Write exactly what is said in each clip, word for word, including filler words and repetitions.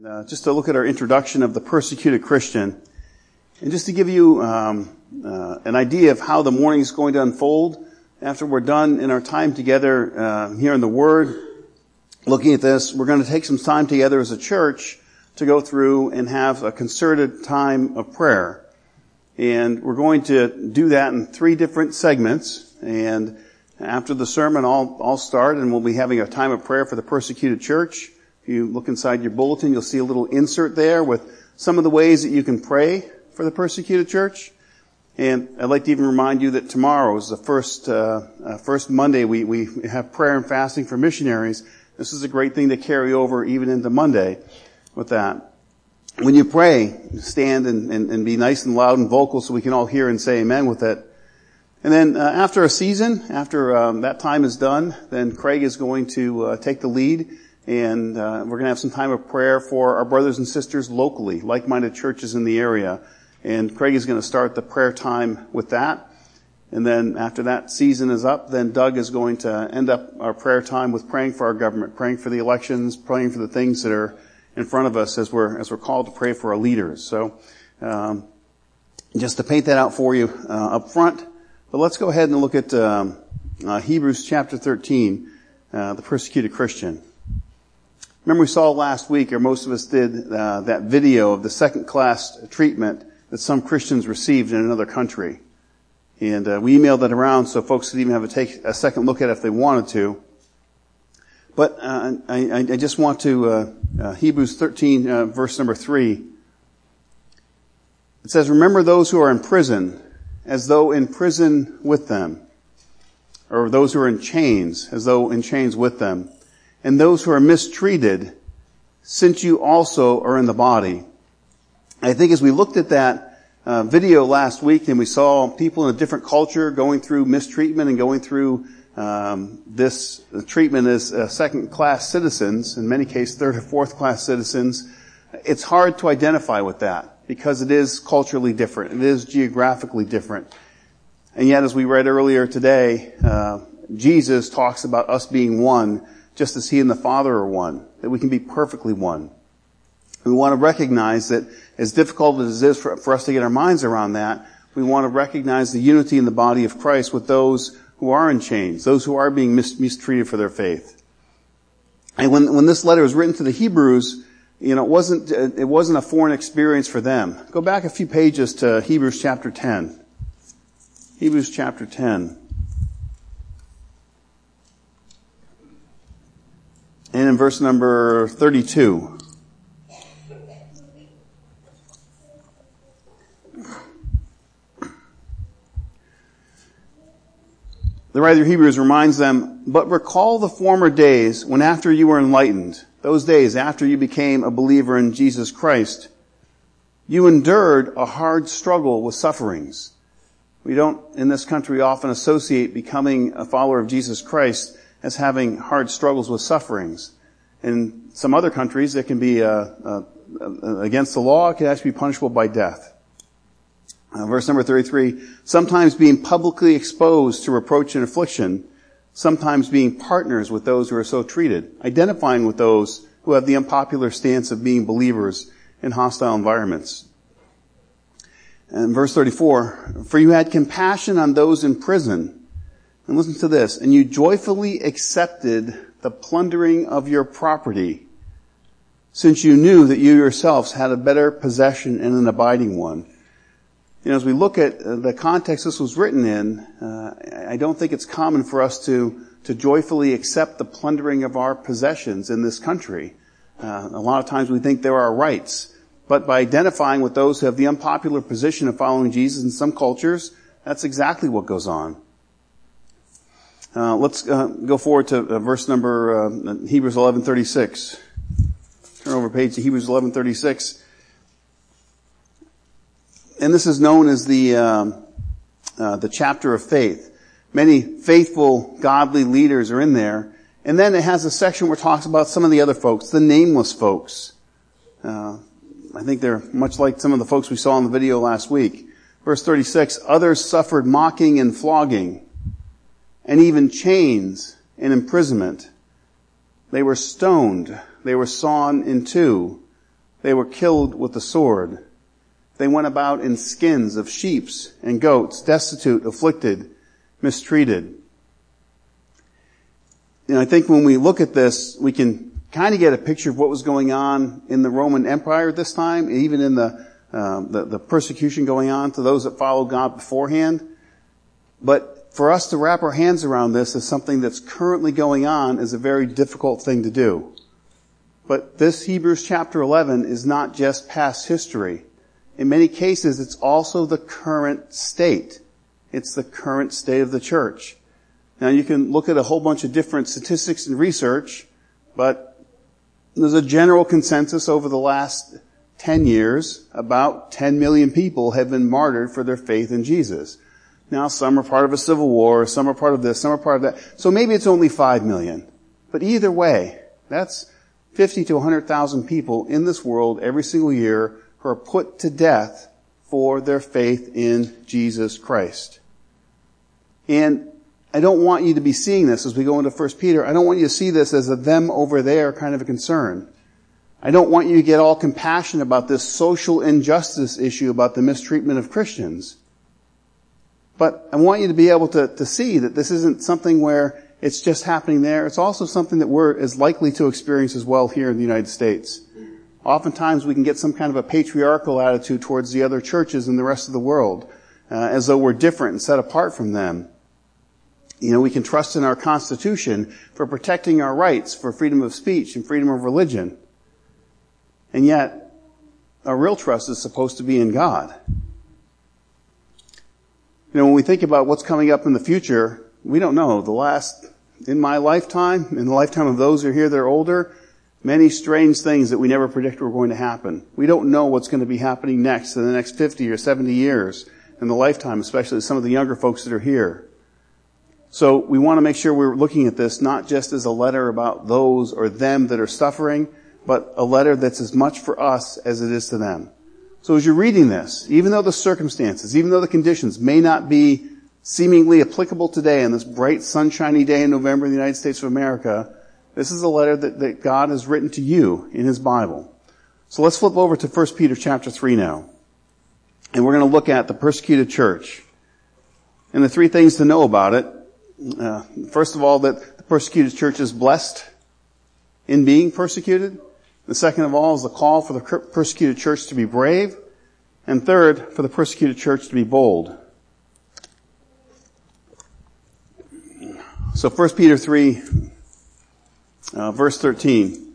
Uh, just to look at our introduction of the persecuted Christian, and just to give you um, uh, an idea of how the morning is going to unfold after we're done in our time together uh, here in the Word. Looking at this, we're going to take some time together as a church to go through and have a concerted time of prayer. And we're going to do that in three different segments. And after the sermon, I'll, I'll start, and we'll be having a time of prayer for the persecuted church. If you look inside your bulletin, you'll see a little insert there with some of the ways that you can pray for the persecuted church. And I'd like to even remind you that tomorrow is the first uh, uh, first Monday we, we have prayer and fasting for missionaries. This is a great thing to carry over even into Monday with that. When you pray, stand and, and, and be nice and loud and vocal so we can all hear and say amen with it. And then uh, after a season, after um, that time is done, then Craig is going to uh, take the lead. And uh, we're going to have some time of prayer for our brothers and sisters locally, like-minded churches in the area. And Craig is going to start the prayer time with that. And then after that season is up, then Doug is going to end up our prayer time with praying for our government, praying for the elections, praying for the things that are in front of us as we're as we're called to pray for our leaders. So um, just to paint that out for you uh, up front. But let's go ahead and look at um, uh, Hebrews chapter thirteen, uh, the persecuted Christian. Remember we saw last week, or most of us did, uh, that video of the second-class treatment that some Christians received in another country. And uh, we emailed that around so folks could even have a, take, a second look at it if they wanted to. But uh, I, I just want to, uh, uh, Hebrews thirteen, uh, verse number three. It says, "Remember those who are in prison, as though in prison with them. Or those who are in chains, as though in chains with them. And those who are mistreated, since you also are in the body." I think as we looked at that uh, video last week and we saw people in a different culture going through mistreatment and going through um, this treatment as uh, second-class citizens, in many cases third or fourth-class citizens, it's hard to identify with that because it is culturally different. It is geographically different. And yet, as we read earlier today, uh, Jesus talks about us being one, just as He and the Father are one, that we can be perfectly one. We want to recognize that as difficult as it is for, for us to get our minds around that, we want to recognize the unity in the body of Christ with those who are in chains, those who are being mis- mistreated for their faith. And when, when this letter was written to the Hebrews, you know, it wasn't, it wasn't a foreign experience for them. Go back a few pages to Hebrews chapter ten. Hebrews chapter ten. And in verse number thirty-two. The writer of Hebrews reminds them, "But recall the former days when after you were enlightened, those days after you became a believer in Jesus Christ, you endured a hard struggle with sufferings." We don't, in this country, often associate becoming a follower of Jesus Christ as having hard struggles with sufferings. In some other countries, it can be uh, uh, against the law. It can actually be punishable by death. Uh, verse number thirty-three, "Sometimes being publicly exposed to reproach and affliction, sometimes being partners with those who are so treated," identifying with those who have the unpopular stance of being believers in hostile environments. And verse thirty-four, "For you had compassion on those in prison." And listen to this, "And you joyfully accepted the plundering of your property, since you knew that you yourselves had a better possession and an abiding one." You know, as we look at the context this was written in, uh, I don't think it's common for us to, to joyfully accept the plundering of our possessions in this country. Uh, a lot of times we think they're our rights. But by identifying with those who have the unpopular position of following Jesus in some cultures, that's exactly what goes on. Uh, let's uh, go forward to uh, verse number, uh, Hebrews eleven thirty-six. Turn over page to Hebrews eleven thirty-six. And this is known as the um, uh, the chapter of faith. Many faithful, godly leaders are in there. And then it has a section where it talks about some of the other folks, the nameless folks. Uh, I think they're much like some of the folks we saw in the video last week. Verse thirty-six, "Others suffered mocking and flogging, and even chains and imprisonment. They were stoned. They were sawn in two. They were killed with the sword. They went about in skins of sheep and goats, destitute, afflicted, mistreated. And I think when we look at this, we can kind of get a picture of what was going on in the Roman Empire at this time, even in the, um, the, the persecution going on to those that followed God beforehand. But for us to wrap our hands around this as something that's currently going on is a very difficult thing to do. But this Hebrews chapter eleven is not just past history. In many cases, it's also the current state. It's the current state of the church. Now, you can look at a whole bunch of different statistics and research, but there's a general consensus over the last ten years. About ten million people have been martyred for their faith in Jesus. Now, some are part of a civil war, some are part of this, some are part of that. So maybe it's only five million. But either way, that's fifty to one hundred thousand people in this world every single year who are put to death for their faith in Jesus Christ. And I don't want you to be seeing this as we go into First Peter. I don't want you to see this as a them over there kind of a concern. I don't want you to get all compassionate about this social injustice issue about the mistreatment of Christians. But I want you to be able to, to see that this isn't something where it's just happening there. It's also something that we're as likely to experience as well here in the United States. Oftentimes we can get some kind of a patriarchal attitude towards the other churches in the rest of the world, uh, as though we're different and set apart from them. You know, we can trust in our Constitution for protecting our rights, for freedom of speech and freedom of religion. And yet, our real trust is supposed to be in God. You know, when we think about what's coming up in the future, we don't know. The last, in my lifetime, in the lifetime of those who are here that are older, many strange things that we never predicted were going to happen. We don't know what's going to be happening next in the next fifty or seventy years in the lifetime, especially some of the younger folks that are here. So we want to make sure we're looking at this not just as a letter about those or them that are suffering, but a letter that's as much for us as it is to them. So as you're reading this, even though the circumstances, even though the conditions may not be seemingly applicable today on this bright, sunshiny day in November in the United States of America, this is a letter that, that God has written to you in His Bible. So let's flip over to First Peter chapter three now. And we're going to look at the persecuted church. And the three things to know about it. Uh, first of all, that the persecuted church is blessed in being persecuted. The second of all is the call for the persecuted church to be brave. And third, for the persecuted church to be bold. So First Peter three, uh, verse thirteen.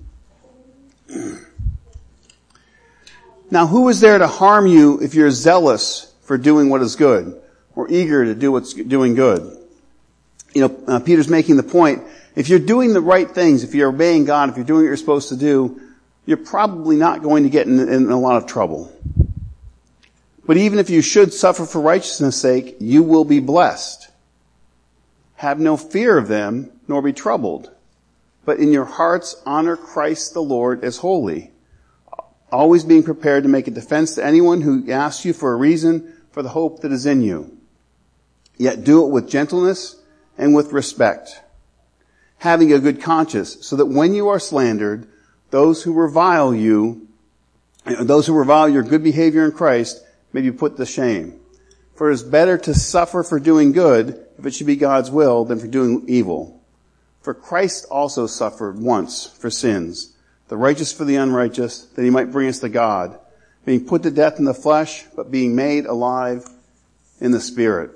Now who is there to harm you if you're zealous for doing what is good, or eager to do what's doing good? You know, uh, Peter's making the point, if you're doing the right things, if you're obeying God, if you're doing what you're supposed to do, you're probably not going to get in, in a lot of trouble. But even if you should suffer for righteousness' sake, you will be blessed. Have no fear of them, nor be troubled. But in your hearts honor Christ the Lord as holy, always being prepared to make a defense to anyone who asks you for a reason for the hope that is in you. Yet do it with gentleness and with respect, having a good conscience, so that when you are slandered, those who revile you, those who revile your good behavior in Christ, may be put to shame. For it is better to suffer for doing good, if it should be God's will, than for doing evil. For Christ also suffered once for sins, the righteous for the unrighteous, that He might bring us to God, being put to death in the flesh, but being made alive in the Spirit.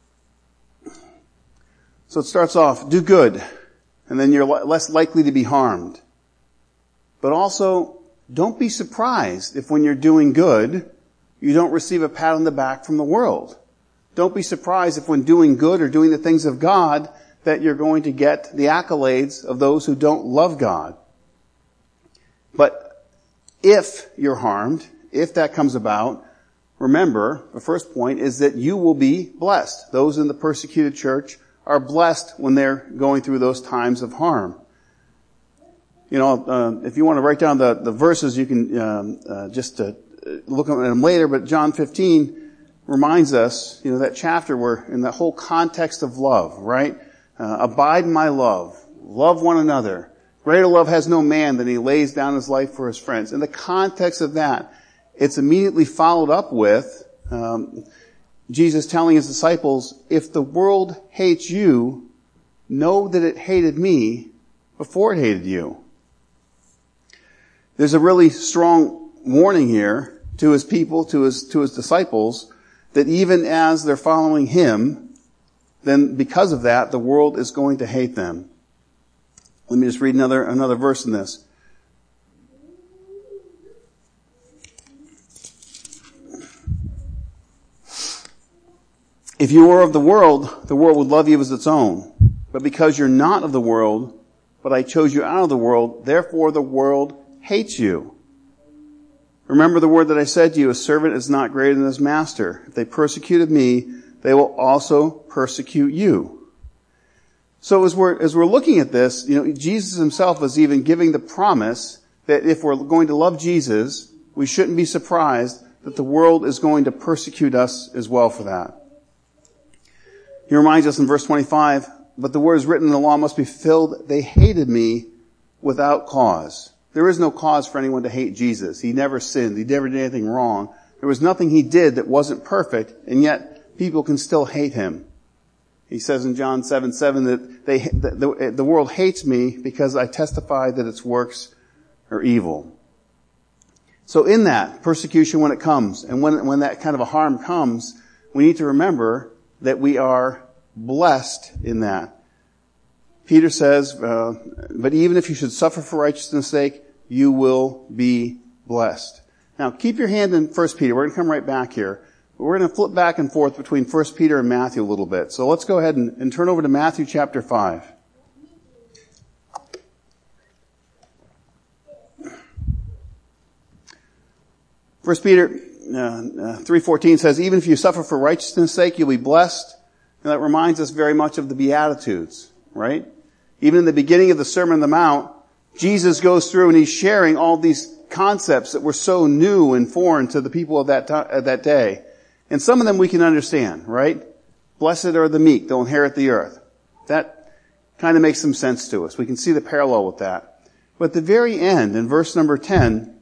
So it starts off, do good, and then you're less likely to be harmed. But also, don't be surprised if when you're doing good, you don't receive a pat on the back from the world. Don't be surprised if when doing good or doing the things of God, that you're going to get the accolades of those who don't love God. But if you're harmed, if that comes about, remember, the first point is that you will be blessed. Those in the persecuted church are blessed when they're going through those times of harm. You know, uh, if you want to write down the, the verses, you can um, uh, just uh, look at them later, but John fifteen reminds us, you know, that chapter where in the whole context of love, right? Uh, abide in my love. Love one another. Greater love has no man than he lays down his life for his friends. In the context of that, it's immediately followed up with um, Jesus telling his disciples, if the world hates you, know that it hated me before it hated you. There's a really strong warning here to his people, to his, to his disciples, that even as they're following him, then because of that, the world is going to hate them. Let me just read another, another verse in this. If you were of the world, the world would love you as its own. But because you're not of the world, but I chose you out of the world, therefore the world hates you. Remember the word that I said to you, a servant is not greater than his master. If they persecuted me, they will also persecute you. So as we're, as we're looking at this, you know, Jesus himself was even giving the promise that if we're going to love Jesus, we shouldn't be surprised that the world is going to persecute us as well for that. He reminds us in verse twenty-five, but the word is written in the law must be fulfilled. They hated me without cause. There is no cause for anyone to hate Jesus. He never sinned. He never did anything wrong. There was nothing he did that wasn't perfect, and yet people can still hate him. He says in John seven seven that they, that the, the world hates me because I testify that its works are evil. So in that persecution, when it comes, and when, when that kind of a harm comes, we need to remember that we are blessed in that. Peter says, uh, but even if you should suffer for righteousness' sake, you will be blessed. Now, keep your hand in First Peter. We're going to come right back here. We're going to flip back and forth between First Peter and Matthew a little bit. So let's go ahead and, and turn over to Matthew chapter five. First Peter uh, uh, three fourteen says, even if you suffer for righteousness' sake, you'll be blessed. And that reminds us very much of the Beatitudes, right? Even in the beginning of the Sermon on the Mount, Jesus goes through and he's sharing all these concepts that were so new and foreign to the people of that, to- of that day. And some of them we can understand, right? Blessed are the meek, they'll inherit the earth. That kind of makes some sense to us. We can see the parallel with that. But at the very end, in verse number ten,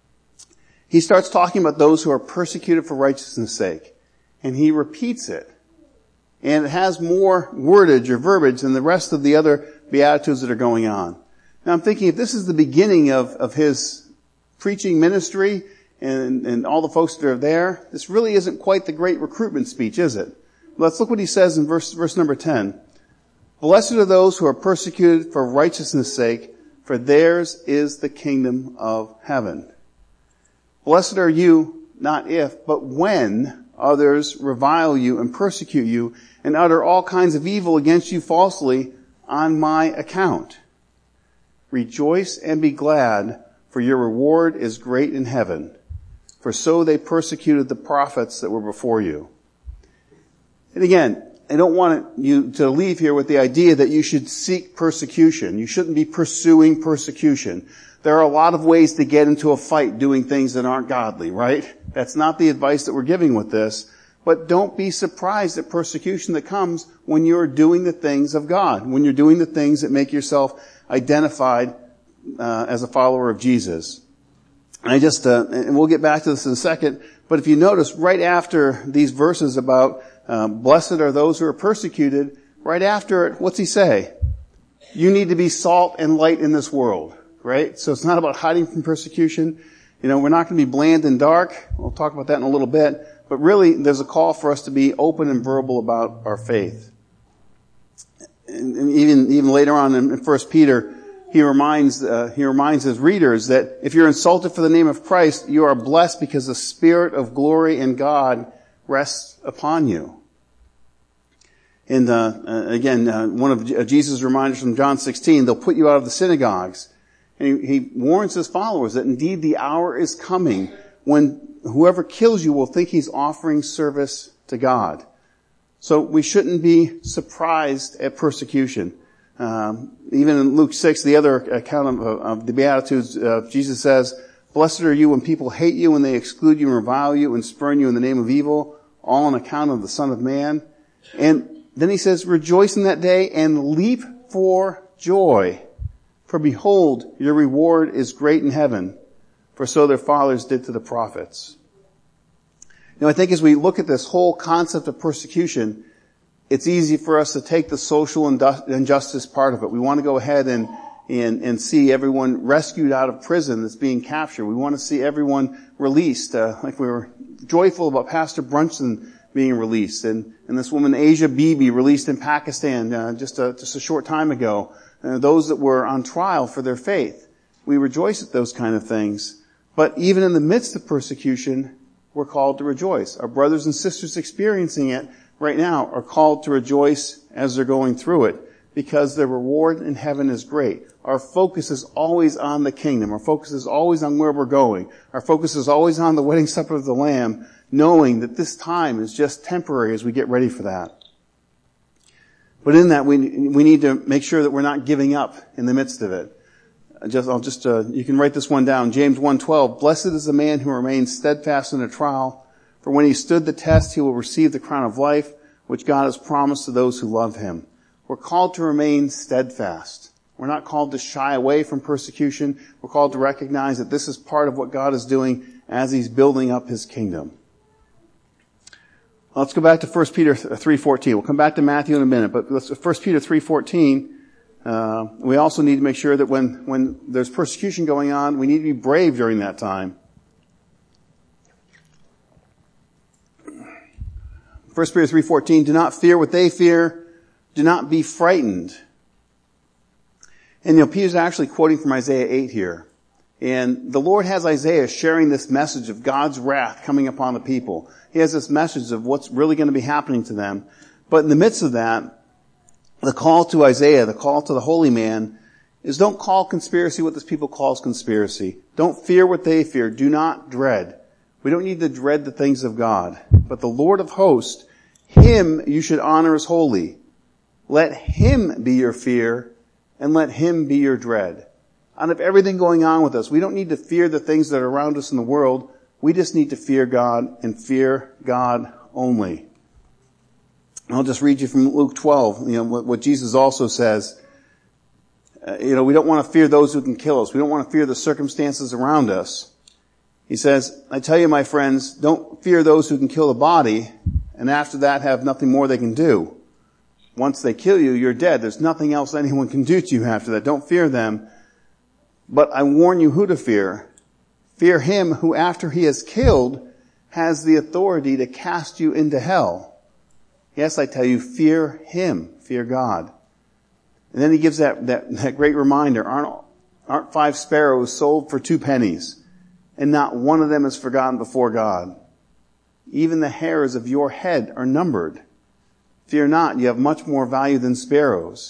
he starts talking about those who are persecuted for righteousness' sake. And he repeats it. And it has more wordage or verbiage than the rest of the other Beatitudes that are going on. Now I'm thinking if this is the beginning of, of his preaching ministry and, and all the folks that are there, this really isn't quite the great recruitment speech, is it? Let's look what he says in verse, verse number ten. Blessed are those who are persecuted for righteousness' sake, for theirs is the kingdom of heaven. Blessed are you, not if, but when others revile you and persecute you and utter all kinds of evil against you falsely on my account. Rejoice and be glad, for your reward is great in heaven. For so they persecuted the prophets that were before you. And again, I don't want you to leave here with the idea that you should seek persecution. You shouldn't be pursuing persecution. There are a lot of ways to get into a fight doing things that aren't godly, right? That's not the advice that we're giving with this. But don't be surprised at persecution that comes when you're doing the things of God, when you're doing the things that make yourself identified uh, as a follower of Jesus. And I just, uh, and we'll get back to this in a second, but if you notice, right after these verses about um, blessed are those who are persecuted, right after it, what's he say? You need to be salt and light in this world, right? So it's not about hiding from persecution. You know, we're not going to be bland and dark. We'll talk about that in a little bit. But really, there's a call for us to be open and verbal about our faith. And, and even even later on in First Peter, he reminds uh, he reminds his readers that if you're insulted for the name of Christ, you are blessed because the Spirit of glory in God rests upon you. And uh, again, uh, one of Jesus' reminders from John sixteen, they'll put you out of the synagogues. And he, he warns his followers that indeed the hour is coming when whoever kills you will think he's offering service to God. So we shouldn't be surprised at persecution. Um, even in Luke six, the other account of, of the Beatitudes, uh, Jesus says, blessed are you when people hate you, when they exclude you and revile you and spurn you in the name of evil, all on account of the Son of Man. And then he says, rejoice in that day and leap for joy. For behold, your reward is great in heaven, for so their fathers did to the prophets. Now I think as we look at this whole concept of persecution, it's easy for us to take the social injustice part of it. We want to go ahead and, and, and see everyone rescued out of prison that's being captured. We want to see everyone released, uh, like we were joyful about Pastor Brunson being released, and, and this woman Asia Bibi released in Pakistan uh, just a, just a short time ago. Uh, those that were on trial for their faith. We rejoice at those kind of things. But even in the midst of persecution, we're called to rejoice. Our brothers and sisters experiencing it right now are called to rejoice as they're going through it, because their reward in heaven is great. Our focus is always on the kingdom. Our focus is always on where we're going. Our focus is always on the wedding supper of the Lamb, knowing that this time is just temporary as we get ready for that. But in that, we we need to make sure that we're not giving up in the midst of it. Just, I'll just, uh, you can write this one down. James one twelve. Blessed is the man who remains steadfast in a trial, for when he stood the test, he will receive the crown of life, which God has promised to those who love him. We're called to remain steadfast. We're not called to shy away from persecution. We're called to recognize that this is part of what God is doing as he's building up his kingdom. Let's go back to First Peter three fourteen. We'll come back to Matthew in a minute, but let's, First Peter three fourteen, uh, we also need to make sure that when, when there's persecution going on, we need to be brave during that time. First Peter three fourteen, do not fear what they fear, do not be frightened. And you know, Peter's actually quoting from Isaiah eight here. And the Lord has Isaiah sharing this message of God's wrath coming upon the people. He has this message of what's really going to be happening to them. But in the midst of that, the call to Isaiah, the call to the holy man, is don't call conspiracy what this people calls conspiracy. Don't fear what they fear. Do not dread. We don't need to dread the things of God. But the Lord of hosts, him you should honor as holy. Let him be your fear, and let him be your dread. Out of everything going on with us, we don't need to fear the things that are around us in the world. We just need to fear God and fear God only. I'll just read you from Luke twelve, you know, what, what Jesus also says. Uh, you know, we don't want to fear those who can kill us. We don't want to fear the circumstances around us. He says, I tell you, my friends, don't fear those who can kill the body, and after that have nothing more they can do. Once they kill you, you're dead. There's nothing else anyone can do to you after that. Don't fear them. But I warn you who to fear. Fear him who, after he has killed, has the authority to cast you into hell. Yes, I tell you, fear him. Fear God. And then he gives that, that, that great reminder. Aren't, aren't five sparrows sold for two pennies? And not one of them is forgotten before God. Even the hairs of your head are numbered. Fear not, you have much more value than sparrows.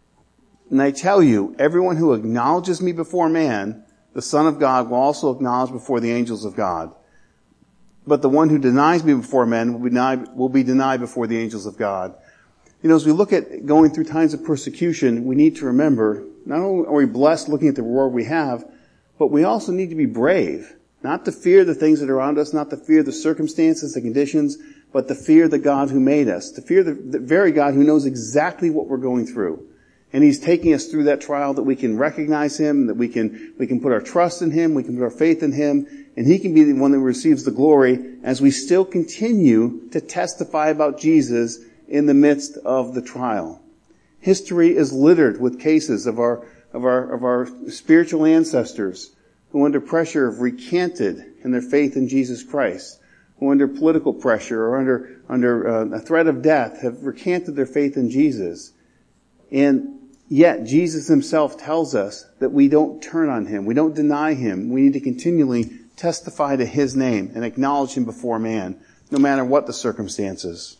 And I tell you, everyone who acknowledges me before man, the Son of God will also acknowledge before the angels of God. But the one who denies me before men will be denied, will be denied before the angels of God. You know, as we look at going through times of persecution, we need to remember, not only are we blessed looking at the reward we have, but we also need to be brave. Not to fear the things that are around us, not to fear the circumstances, the conditions, but to fear the God who made us. To fear the, the very God who knows exactly what we're going through. And he's taking us through that trial that we can recognize him, that we can, we can put our trust in him, we can put our faith in him, and he can be the one that receives the glory as we still continue to testify about Jesus in the midst of the trial. History is littered with cases of our, of our, of our spiritual ancestors who under pressure have recanted in their faith in Jesus Christ, who under political pressure or under, under uh, a threat of death have recanted their faith in Jesus. And yet, Jesus himself tells us that we don't turn on him. We don't deny him. We need to continually testify to his name and acknowledge him before man, no matter what the circumstances.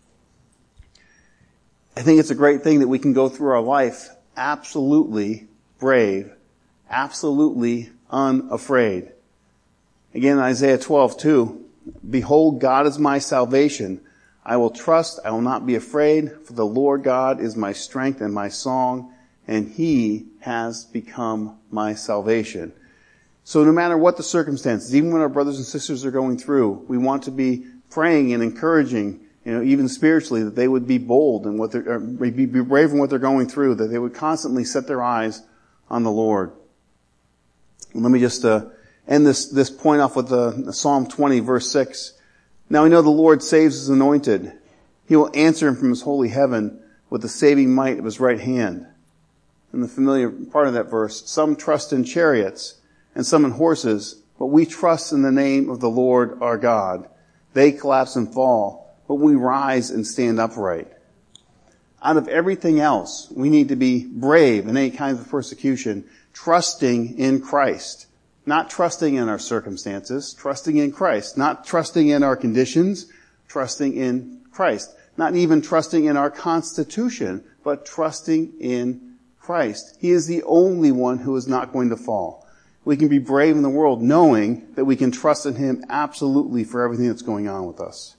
I think it's a great thing that we can go through our life absolutely brave, absolutely unafraid. Again, Isaiah twelve two, behold, God is my salvation. I will trust, I will not be afraid, for the Lord God is my strength and my song, and he has become my salvation. So no matter what the circumstances, even when our brothers and sisters are going through, we want to be praying and encouraging, you know, even spiritually, that they would be bold and what they're, or be brave in what they're going through, that they would constantly set their eyes on the Lord. And let me just uh, end this, this point off with uh, Psalm twenty, verse six. Now we know the Lord saves his anointed. He will answer him from his holy heaven with the saving might of his right hand. And the familiar part of that verse, some trust in chariots and some in horses, but we trust in the name of the Lord our God. They collapse and fall, but we rise and stand upright. Out of everything else, we need to be brave in any kind of persecution, trusting in Christ. Not trusting in our circumstances, trusting in Christ. Not trusting in our conditions, trusting in Christ. Not even trusting in our constitution, but trusting in Christ. He is the only one who is not going to fall. We can be brave in the world knowing that we can trust in Him absolutely for everything that's going on with us.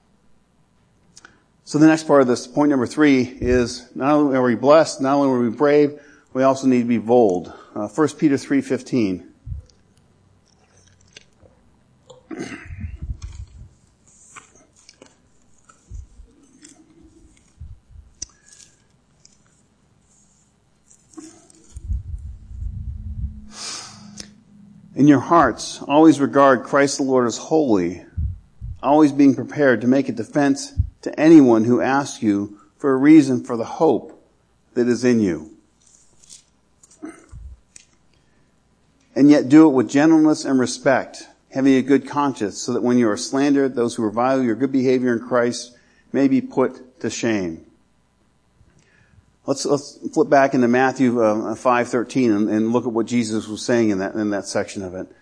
So the next part of this, point number three, is not only are we blessed, not only are we brave, we also need to be bold. Uh, First Peter three fifteen. In your hearts, always regard Christ the Lord as holy, always being prepared to make a defense to anyone who asks you for a reason for the hope that is in you. And yet do it with gentleness and respect, having a good conscience, so that when you are slandered, those who revile your good behavior in Christ may be put to shame. Let's, let's flip back into Matthew uh, five thirteen and, and look at what Jesus was saying in that, in that section of it.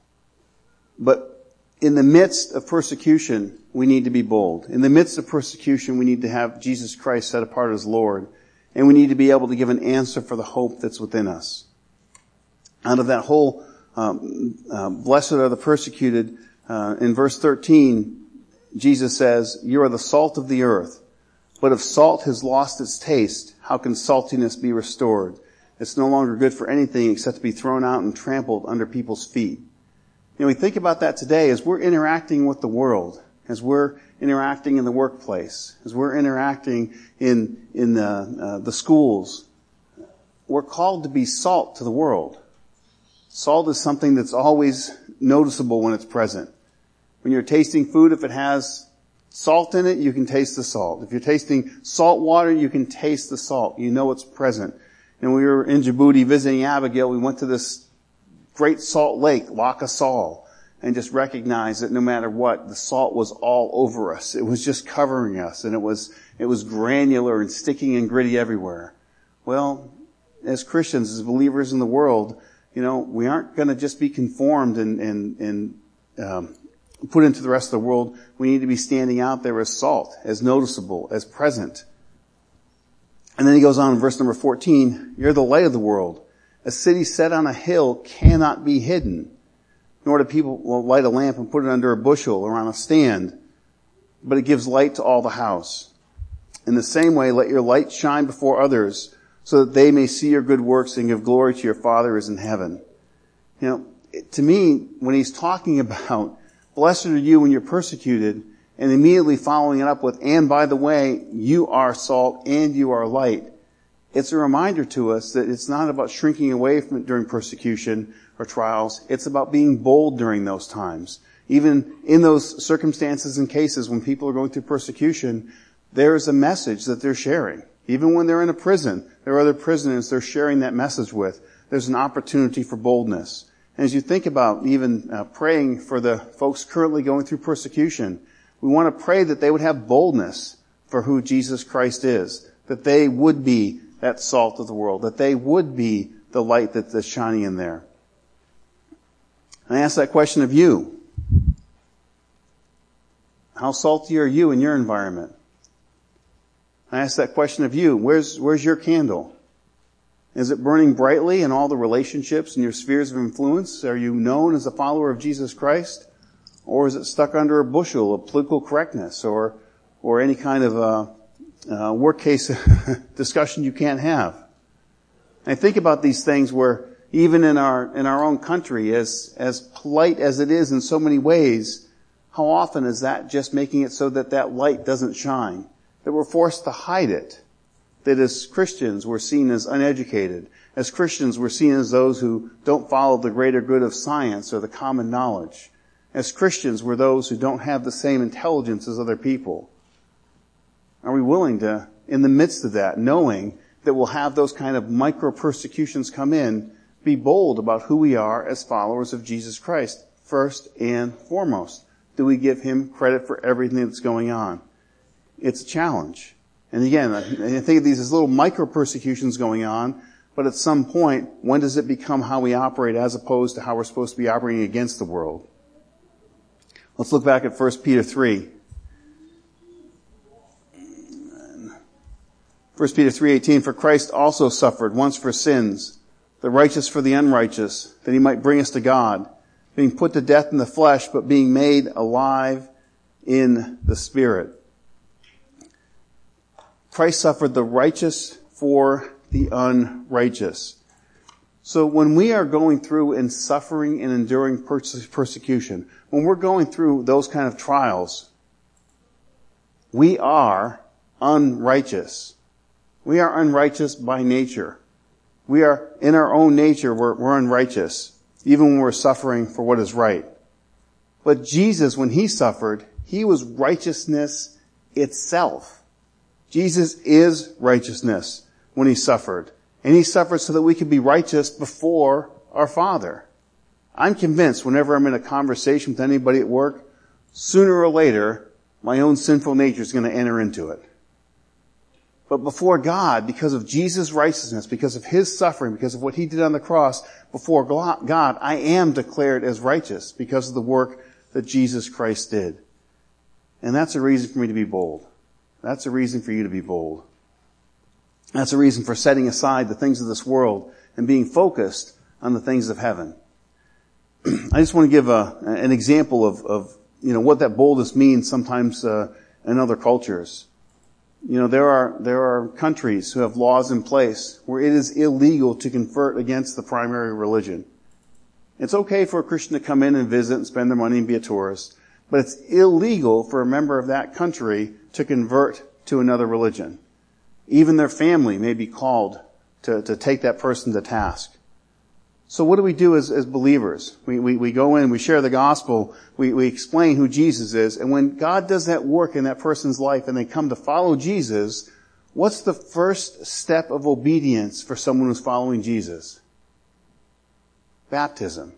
But in the midst of persecution, we need to be bold. In the midst of persecution, we need to have Jesus Christ set apart as Lord. And we need to be able to give an answer for the hope that's within us. Out of that whole, um, uh, blessed are the persecuted, uh, in verse thirteen, Jesus says, you are the salt of the earth. But if salt has lost its taste, how can saltiness be restored? It's no longer good for anything except to be thrown out and trampled under people's feet. You know, we think about that today as we're interacting with the world, as we're interacting in the workplace, as we're interacting in, in the, uh, the schools. We're called to be salt to the world. Salt is something that's always noticeable when it's present. When you're tasting food, if it has salt in it, you can taste the salt. If you're tasting salt water, you can taste the salt. You know it's present. And we were in Djibouti visiting Abigail. We went to this great salt lake, Lac Assal, and just recognized that no matter what, the salt was all over us. It was just covering us, and it was it was granular and sticking and gritty everywhere. Well, as Christians, as believers in the world, you know, we aren't going to just be conformed and and and um, put into the rest of the world. We need to be standing out there as salt, as noticeable, as present. And then he goes on in verse number fourteen, you're the light of the world. A city set on a hill cannot be hidden, nor do people light a lamp and put it under a bushel or on a stand, but it gives light to all the house. In the same way, let your light shine before others, so that they may see your good works and give glory to your Father who is in heaven. You know, to me, when he's talking about blessed are you when you're persecuted, and immediately following it up with, and by the way, you are salt and you are light. It's a reminder to us that it's not about shrinking away from it during persecution or trials. It's about being bold during those times. Even in those circumstances and cases when people are going through persecution, there's a message that they're sharing. Even when they're in a prison, there are other prisoners they're sharing that message with. There's an opportunity for boldness. And as you think about even uh, praying for the folks currently going through persecution, we want to pray that they would have boldness for who Jesus Christ is, that they would be that salt of the world, that they would be the light that's shining in there. And I ask that question of you. How salty are you in your environment? I ask that question of you. Where's, where's your candle? Is it burning brightly in all the relationships and your spheres of influence? Are you known as a follower of Jesus Christ? Or is it stuck under a bushel of political correctness or or any kind of uh, uh, work case discussion you can't have? I think about these things where even in our in our own country, as as polite as it is in so many ways, how often is that just making it so that that light doesn't shine? That we're forced to hide it? That as Christians we're seen as uneducated, As Christians, we're seen as those who don't follow the greater good of science or the common knowledge. As Christians, we're those who don't have the same intelligence as other people. Are we willing to, in the midst of that, knowing that we'll have those kind of micro-persecutions come in, be bold about who we are as followers of Jesus Christ, first and foremost? Do we give Him credit for everything that's going on? It's a challenge. And again, I think of these as little micro-persecutions going on, but at some point, when does it become how we operate as opposed to how we're supposed to be operating against the world? Let's look back at First Peter three. First Peter three eighteen, for Christ also suffered once for sins, the righteous for the unrighteous, that He might bring us to God, being put to death in the flesh, but being made alive in the Spirit. Christ suffered the righteous for the unrighteous. So when we are going through and suffering and enduring perse- persecution, when we're going through those kind of trials, we are unrighteous. We are unrighteous by nature. We are, in our own nature, we're, we're unrighteous, even when we're suffering for what is right. But Jesus, when He suffered, He was righteousness itself. Jesus is righteousness when He suffered. And He suffered so that we could be righteous before our Father. I'm convinced whenever I'm in a conversation with anybody at work, sooner or later, my own sinful nature is going to enter into it. But before God, because of Jesus' righteousness, because of His suffering, because of what He did on the cross, before God, I am declared as righteous because of the work that Jesus Christ did. And that's a reason for me to be bold. That's a reason for you to be bold. That's a reason for setting aside the things of this world and being focused on the things of heaven. I just want to give a, an example of, of, you know, what that boldness means sometimes uh, in other cultures. You know, there are there are countries who have laws in place where it is illegal to convert against the primary religion. It's okay for a Christian to come in and visit and spend their money and be a tourist, but it's illegal for a member of that country to convert to another religion. Even their family may be called to, to take that person to task. So what do we do as, as believers? We, we, we go in, we share the gospel, we, we explain who Jesus is, and when God does that work in that person's life and they come to follow Jesus, what's the first step of obedience for someone who's following Jesus? Baptism.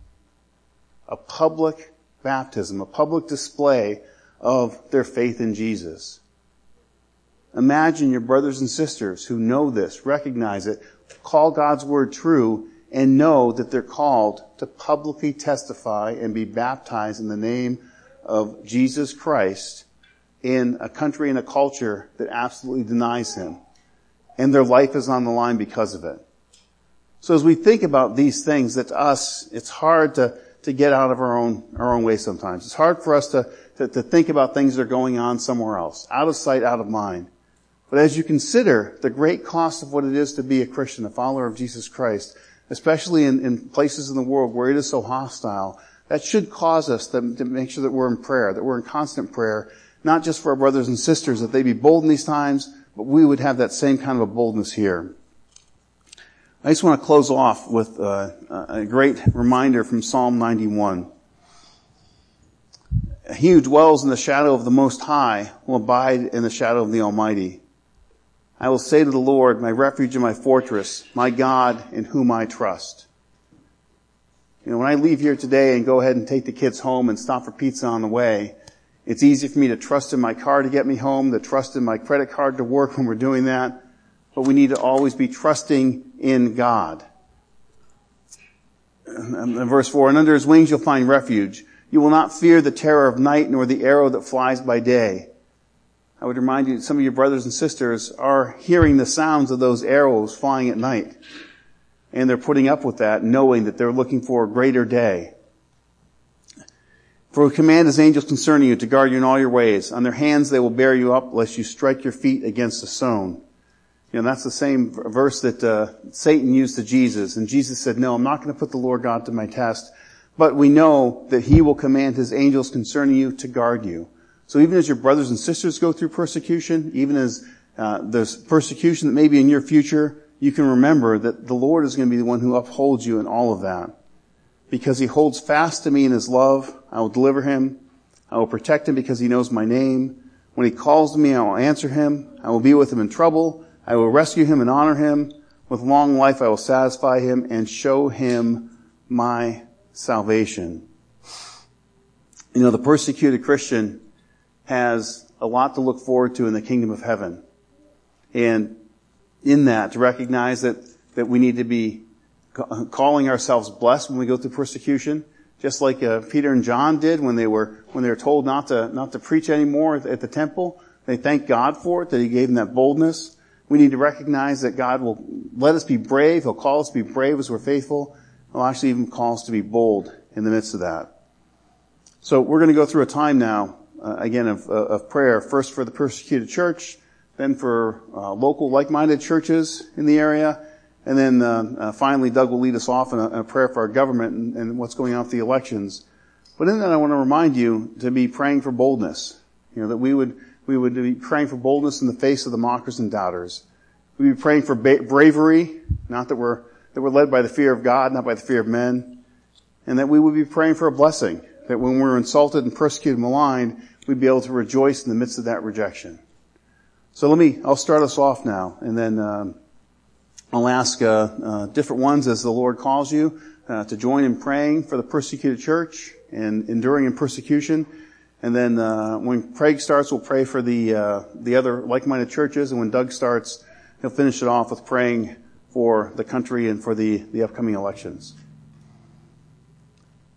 A public baptism, a public display of their faith in Jesus. Imagine your brothers and sisters who know this, recognize it, call God's word true, and know that they're called to publicly testify and be baptized in the name of Jesus Christ in a country and a culture that absolutely denies Him. And their life is on the line because of it. So as we think about these things, that to us, it's hard to, to get out of our own, our own way sometimes. It's hard for us to, to, to think about things that are going on somewhere else, out of sight, out of mind. But as you consider the great cost of what it is to be a Christian, a follower of Jesus Christ, especially in, in places in the world where it is so hostile, that should cause us to, to make sure that we're in prayer, that we're in constant prayer, not just for our brothers and sisters, that they be bold in these times, but we would have that same kind of a boldness here. I just want to close off with uh, a great reminder from Psalm ninety-one. He who dwells in the shadow of the Most High will abide in the shadow of the Almighty. I will say to the Lord, my refuge and my fortress, my God in whom I trust. You know, when I leave here today and go ahead and take the kids home and stop for pizza on the way, it's easy for me to trust in my car to get me home, to trust in my credit card to work when we're doing that. But we need to always be trusting in God. And verse four, and under His wings you'll find refuge. You will not fear the terror of night, nor the arrow that flies by day. I would remind you that some of your brothers and sisters are hearing the sounds of those arrows flying at night. And they're putting up with that, knowing that they're looking for a greater day. For He will command His angels concerning you to guard you in all your ways. On their hands they will bear you up, lest you strike your feet against a stone. You know, that's the same verse that uh, Satan used to Jesus. And Jesus said, no, I'm not going to put the Lord God to my test. But we know that He will command His angels concerning you to guard you. So even as your brothers and sisters go through persecution, even as uh, there's persecution that may be in your future, you can remember that the Lord is going to be the one who upholds you in all of that. Because he holds fast to me in his love, I will deliver him. I will protect him because he knows my name. When he calls to me, I will answer him. I will be with him in trouble. I will rescue him and honor him. With long life I will satisfy him and show him my salvation. You know, the persecuted Christian has a lot to look forward to in the kingdom of heaven. And in that, to recognize that, that we need to be calling ourselves blessed when we go through persecution, just like uh, Peter and John did when they were when they were told not to not to preach anymore at, at the temple. They thanked God for it, that he gave them that boldness. We need to recognize that God will let us be brave. He'll call us to be brave as we're faithful. He'll actually even call us to be bold in the midst of that. So we're going to go through a time now, uh, again, of, uh, of prayer, first for the persecuted church, then for uh, local like-minded churches in the area, and then uh, uh, finally Doug will lead us off in a, in a prayer for our government and, and what's going on with the elections. But in that I want to remind you to be praying for boldness. You know, that we would we would be praying for boldness in the face of the mockers and doubters. We'd be praying for ba- bravery, not that we're that we're led by the fear of God, not by the fear of men, and that we would be praying for a blessing, that when we're insulted and persecuted and maligned, we'd be able to rejoice in the midst of that rejection. So let me, I'll start us off now, and then um, I'll ask uh, uh, different ones as the Lord calls you uh, to join in praying for the persecuted church and enduring in persecution. And then uh, when Craig starts, we'll pray for the uh, the other like-minded churches, and when Doug starts, he'll finish it off with praying for the country and for the, the upcoming elections.